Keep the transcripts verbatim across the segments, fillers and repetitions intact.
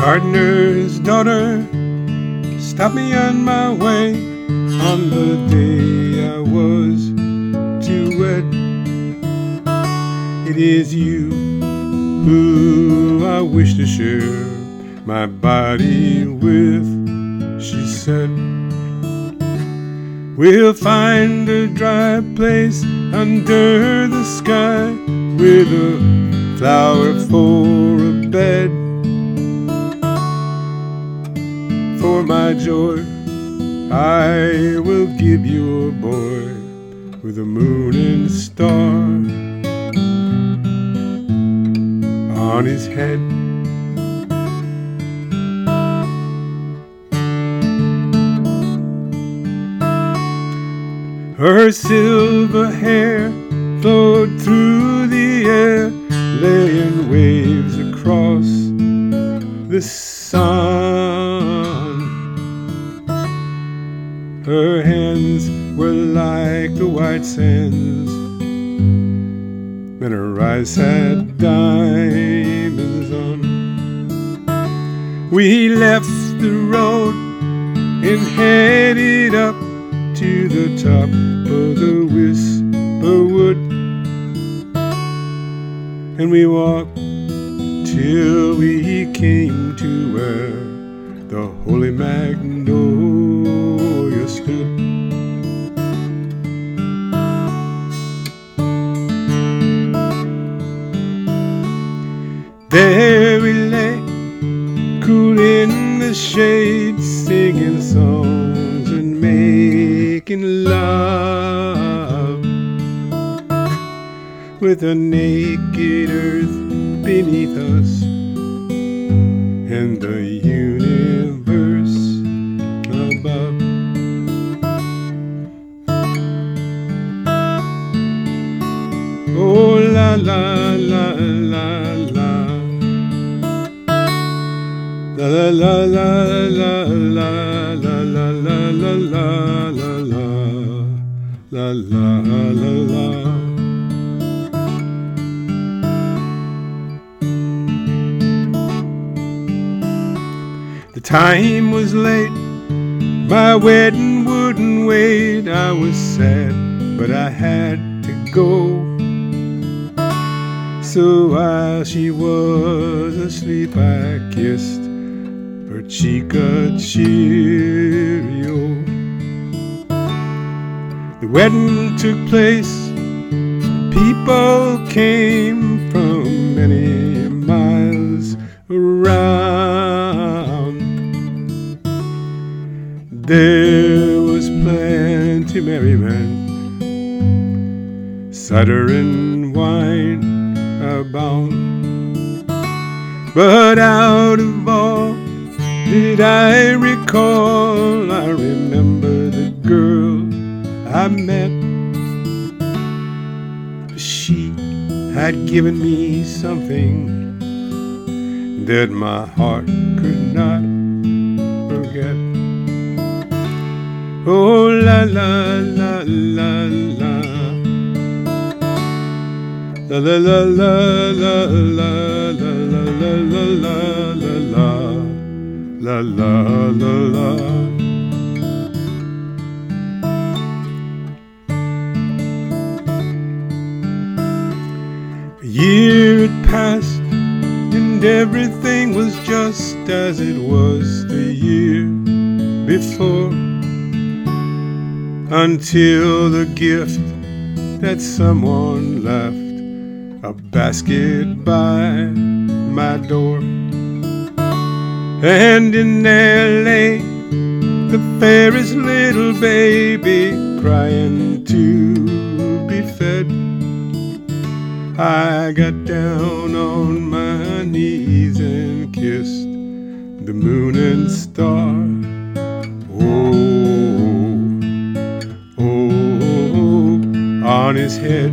gardener's daughter stopped me on my way on the day I was to wed. It is you who I wish to share my body with, she said. We'll find a dry place under the sky with a flower for a bed. For my joy, I will give you a boy with a moon and star on his head. Her silver hair flowed through the air, laying waves across the sun. Her hands were like the white sands, and her eyes had diamonds on. We left the road and headed up to the top of the Whisperwood, and we walked till we came to where the holy magnolia stood. There we lay, cool in the shade, singing songs and making love, with the naked earth beneath us and the universe above. Oh la la la la la, la la la la la la la la la la la la la la la. The time was late, my wedding wouldn't wait. I was sad, but I had to go. So while she was asleep, I kissed her cheek a cheerio. The wedding took place, people came from many miles around. There was plenty merriment, cider and wine abound. But out of all did I recall, I remember the girl I met. She had given me something that my heart could not forget. Oh la la la la la, la la la la la la la la la la la la la la. A year had passed and everything was just as it was the year before, until the gift that someone left a basket by my door. And in there lay the fairest little baby, crying to be fed. I got down on my knees and kissed the moon and star. Oh, oh, on his head.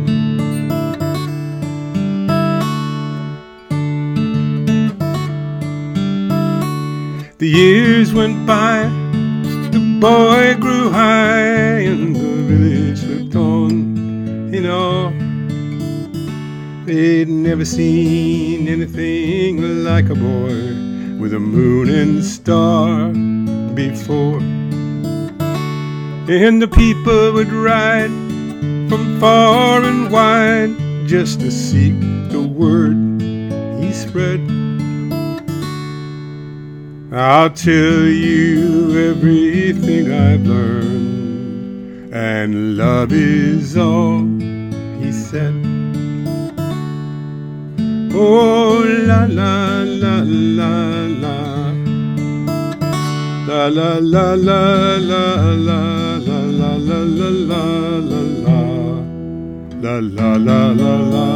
The years went by, the boy grew high, and the village looked on in awe. They'd never seen anything like a boy with a moon and star before. And the people would ride from far and wide just to seek the word he spread. I'll tell you everything I've learned, and love is all, he said. Oh, la la la la la, la la la la la la la la la la la la la la la la la.